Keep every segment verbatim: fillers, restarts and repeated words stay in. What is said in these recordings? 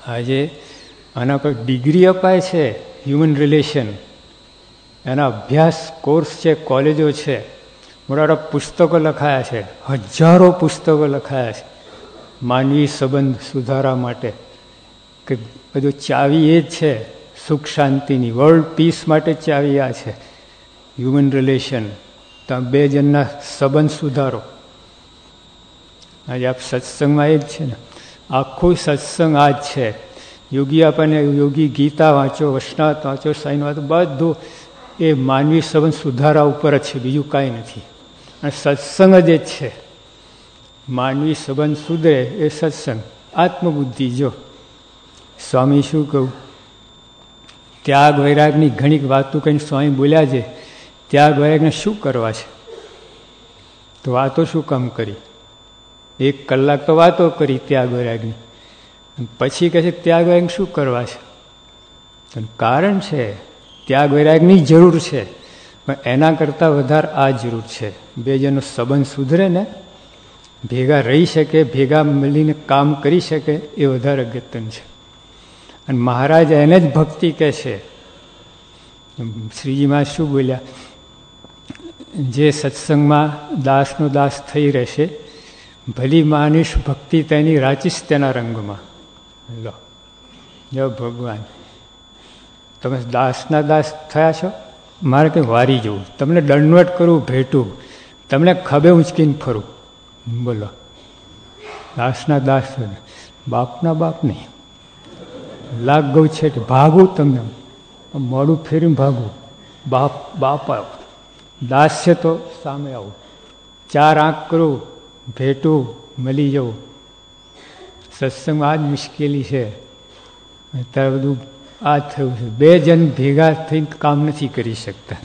આજે આના કોઈ ડિગ્રી અપાય છે, હ્યુમન રિલેશન, એના અભ્યાસ કોર્સ છે, કોલેજો છે, મોટા મોટા પુસ્તકો લખાયા છે, હજારો પુસ્તકો લખાયા છે માનવી સંબંધ સુધારા માટે, કે બધું ચાવી એ જ છે સુખ શાંતિની, વર્લ્ડ પીસ માટે ચાવી આ છે, હ્યુમન રિલેશન. તમે બે જણના સંબંધ સુધારો. આજે આપ સત્સંગમાં એ જ છે ને, આખું સત્સંગ આ જ છે. યોગી આપણને યોગી ગીતા વાંચો, વૈષ્ણવ વાંચો, સાઈન વાંચો, બધું એ માનવી સંબંધ સુધારા ઉપર જ છે, બીજું કાંઈ નથી. અને સત્સંગ જ જ છે. માનવી સંબંધ સુધરે એ સત્સંગ, આત્મબુદ્ધિ. જો સ્વામી શું કહું, ત્યાગ વૈરાગની ઘણી વાતો કહીને સ્વામી બોલ્યા છે, ત્યાગ વૈરાગને શું કરવા છે? તો વાતો શું કામ કરી? એક કલાક તો વાતો કરી ત્યાગ વૈરાગની, પછી કહે છે ત્યાગ વૈરાગ શું કરવા છે? કારણ છે ત્યાગ વૈરાગની જરૂર છે, પણ એના કરતાં વધારે આ જરૂર છે. બે જણનો સંબંધ સુધરે ને, ભેગા રહી શકે, ભેગા મળીને કામ કરી શકે, એ વધારે અગત્યનું છે. અને મહારાજ એને જ ભક્તિ કહે છે. શ્રીજીમાં શું બોલ્યા? જે સત્સંગમાં દાસનો દાસ થઈ રહેશે, ભલી માનીશ ભક્તિ તેની રાચીશ તેના રંગમાં. લો જો ભગવાન, તમે દાસના દાસ થયા છો, મારે કંઈ વારી જવું, તમને દંડવટ કરવું, ભેટું, તમને ખભે ઉંચકીને ફરું. બોલો, દાસના દાસ, બાપના બાપ નહીં. લાગ ગૌ છે ભાગવું, તમને મોડું ફેરીને ભાગવું. બાપ બાપ આવો, દાસ છે તો સામે આવું, ચાર આંખ કરું, ભેટું, મળી જવું. સત્સંગમાં આ જ મુશ્કેલી છે. અત્યારે બધું આ જ થયું છે. બે જણ ભેગા થઈને કામ નથી કરી શકતા,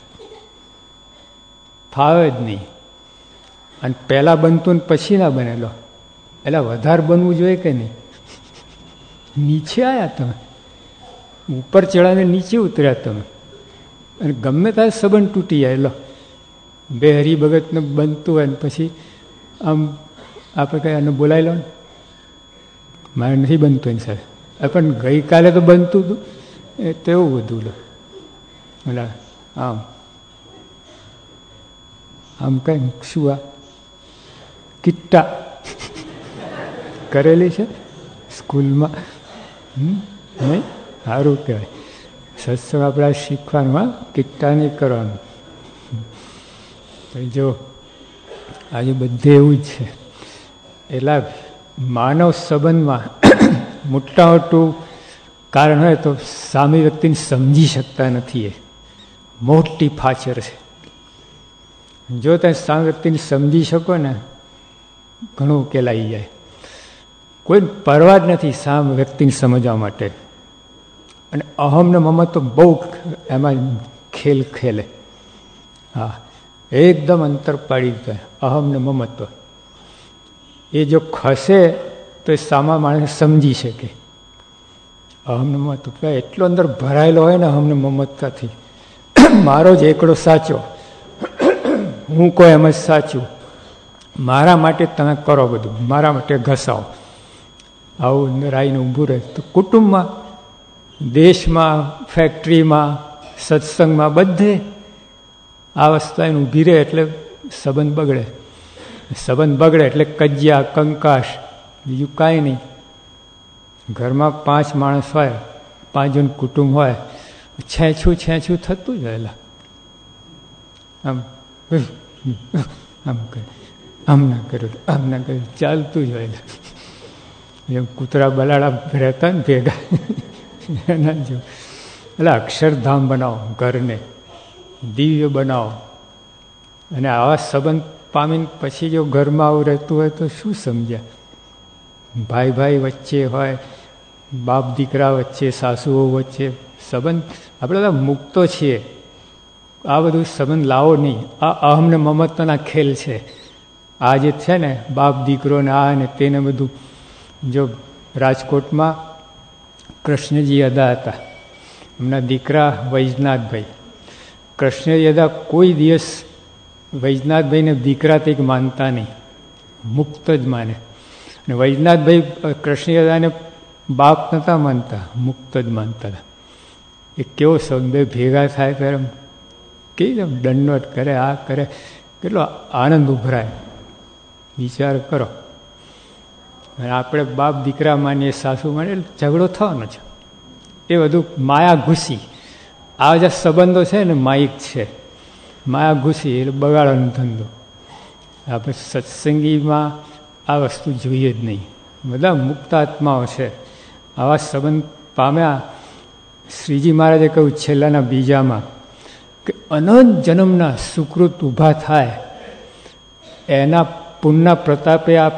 ફાવે જ નહીં. અને પહેલાં બનતું ને પછી ના બનેલો, એટલે વધારે બનવું જોઈએ કે નહીં? નીચે આવ્યા તમે, ઉપર ચડાવીને નીચે ઉતર્યા તમે, અને ગમે ત્યારે સંબંધ તૂટી જાય. લો, બે હરિભગતને બનતું હોય ને પછી આમ આપણે કંઈ આને બોલાવી લો ને, મારે નથી બનતું એની સાથે. પણ ગઈકાલે તો બનતું હતું, એ તેવું બધું. લો એટલે આમ આમ કંઈ શું આ કિટ્ટા કરેલી છે સ્કૂલમાં? નહીં, સારું કહેવાય. સત્સંગ આપણે શીખવાનું, હા, કિટ્ટા નહીં કરવાનું. જો આજે બધે એવું જ છે. એટલે માનવ સંબંધમાં મોટા મોટું કારણ હોય તો સામી વ્યક્તિને સમજી શકતા નથી, એ મોટી ફાચર છે. જો તમે સામી વ્યક્તિને સમજી શકો ને, ઘણું ઉકેલાઈ જાય. કોઈ પરવા જ નથી સામ વ્યક્તિને સમજવા માટે. અને અહમ ને મમત તો બહુ એમાં ખેલ ખેલે. હા, એકદમ અંતર પાડી દે અહમ ને મમત્વ. એ જો ખસે તો એ સામા માણસ સમજી શકે. અહમ ને મમત્વ એટલો અંદર ભરાયેલો હોય ને અહમ ને મમત્વથી, મારો જ એકડો સાચો, હું કોઈ એમ જ સાચું, મારા માટે તમે કરો બધું, મારા માટે ઘસાવો, આવું અંદર આવીને ઊભું રહે. તો કુટુંબમાં, દેશમાં, ફેક્ટરીમાં, સત્સંગમાં, બધે આ વસ્તુ આવીને ઊભી રહે એટલે સંબંધ બગડે. સંબંધ બગડે એટલે કજિયા, કંકાશ, બીજું કાંઈ નહીં. ઘરમાં પાંચ માણસ હોય, પાંચ જણ કુટુંબ હોય, છેછું છેછું થતું જ હોય. આમ આમ કરે, આમ ના કર્યું, આમ ના કર્યું, ચાલતું જ હોય. એમ કૂતરા બલાડા રહેતા ને ભેગા, એના જેવું. એટલે અક્ષરધામ બનાવો, ઘરને દિવ્ય બનાવો. અને આવા સંબંધ પામીને પછી જો ઘરમાં આવું રહેતું હોય તો શું સમજ્યા? ભાઈ ભાઈ વચ્ચે હોય, બાપ દીકરા વચ્ચે, સાસુઓ વચ્ચે સંબંધ, આપણે બધા મુક્તો છીએ. આ બધું સંબંધ લાવો નહીં. આ અહમ ને મમત્વના ખેલ છે. આ જે છે ને બાપ દીકરો ને આ ને તેને બધું. જો રાજકોટમાં કૃષ્ણજી અદા હતા, એમના દીકરા વૈજનાથભાઈ. કૃષ્ણજી અદા કોઈ દિવસ વૈજનાથભાઈને દીકરા તરીકે માનતા નહીં, મુક્ત જ માને. અને વૈજનાથભાઈ કૃષ્ણજી અદાને બાપ નહોતા માનતા, મુક્ત જ માનતા હતા. એ કેવો સંબંધ, બે ભેગા થાય ત્યારે કેવી દંડવટ કરે, આ કરે, કેટલો આનંદ ઉભરાય. વિચાર કરો. અને આપણે બાપ દીકરા માનીએ, સાસુ માનીએ, ઝઘડો થવાનો છે. એ બધું માયા ઘૂસી. આ જે સંબંધો છે ને માયિક છે, માયા ઘૂસી એટલે બગાડવાનો ધંધો. આપણે સત્સંગીમાં આ વસ્તુ જોઈએ જ નહીં. બધા મુક્ત આત્માઓ છે, આવા સંબંધ પામ્યા. શ્રીજી મહારાજે કહ્યું છેલ્લાના બીજામાં કે અનંત જન્મના સુકૃત ઊભા થાય, એના પુણ્યના પ્રતાપે આ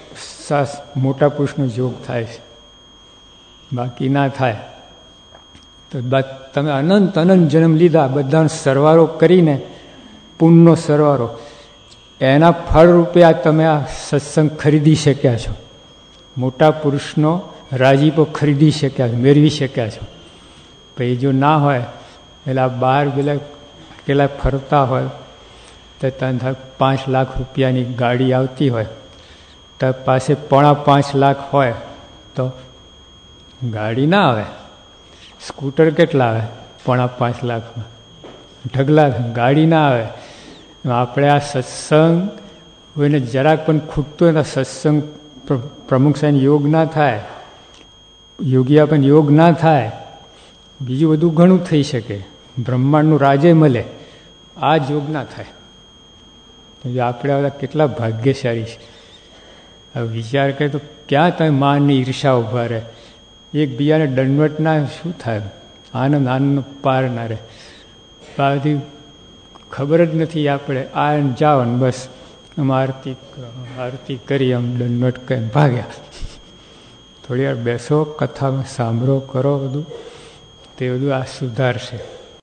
મોટા પુરુષનો યોગ થાય છે, બાકી ના થાય. તો તમે અનંત અનંત જન્મ લીધા, બધાનો સરવારો કરીને, પુણ્યનો સરવારો, એના ફળ રૂપે આ તમે આ સત્સંગ ખરીદી શક્યા છો, મોટા પુરુષનો રાજીપો ખરીદી શક્યા છો, મેળવી શક્યા છો. પછી જો ના હોય એટલે બહાર પેલા પેલા ફરતા હોય તો ત્યાં પાંચ લાખ રૂપિયાની ગાડી આવતી હોય, તો પાસે પોણા પાંચ લાખ હોય તો ગાડી ના આવે. સ્કૂટર કેટલા આવે પોણા પાંચ લાખમાં? ઢગલા. ગાડી ના આવે. આપણે આ સત્સંગ કોઈને જરાક પણ ખૂટતો હોય, સત્સંગ પ્રમુખ સાહેબ યોગ ના થાય, યોગીયા પણ યોગ ના થાય, બીજું બધું ઘણું થઈ શકે, બ્રહ્માંડનું રાજ્ય મળે, આ જ યોગ ના થાય. આપણે બધા કેટલા ભાગ્યશાળી છે. હવે વિચાર કરે તો ક્યાં તમે માનની ઈર્ષા ઉભા રહે, એકબીજાને દંડવટ ના શું થાય, આનંદ આનંદ પાર ના રહે. બધી ખબર જ નથી. આપણે આ જાઓ ને બસ આમ આરતી આરતી કરી, આમ દંડવટ કરી ભાગ્યા. થોડી વાર બેસો, કથામાં સાંભળો, કરો બધું, તે બધું આ સુધારશે.